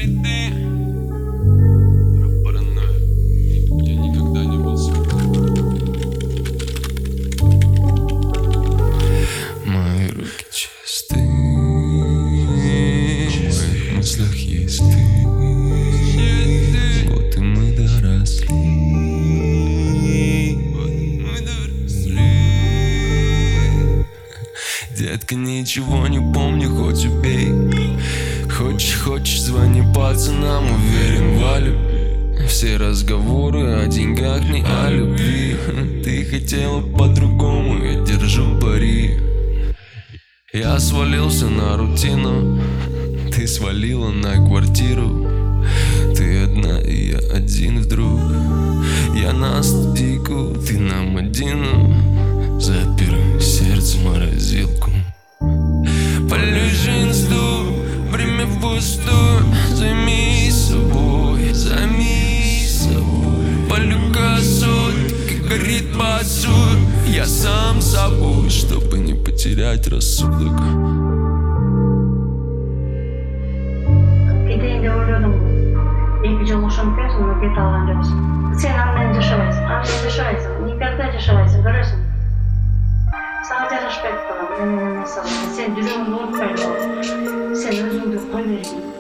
ты. Паранойя. Я никогда не был свят. Мои руки чисты, в моих мыслях есть ты. Вот и мы доросли. Детка, ничего не помню, хоть убей. Хочешь, звони пацанам, уверен в любви. Все разговоры о деньгах, не о любви. Ты хотела по-другому, я держу пари. Я свалился на рутину, ты свалила на квартиру. Ты одна, и я один вдруг. Я на студийку, ты на Мадину. Запер сердце в морозилку. Полежи инсту, время впустую. Займись собой, займись собой. Полю косу, как горит посуд. Я сам собой, чтобы не потерять рассудок. Кетейинде ойлодум, эки жыл ошоntуп келесиң, но кете алган жоксуң. Сен аны менен жашабайсың, никогда жашабайсың, көрөсүң. Сага жарашпайт турган, мен эмес алам. Сен жүрөгүңдү оорутпай эле кой. Сен өзүңдү кой бергин.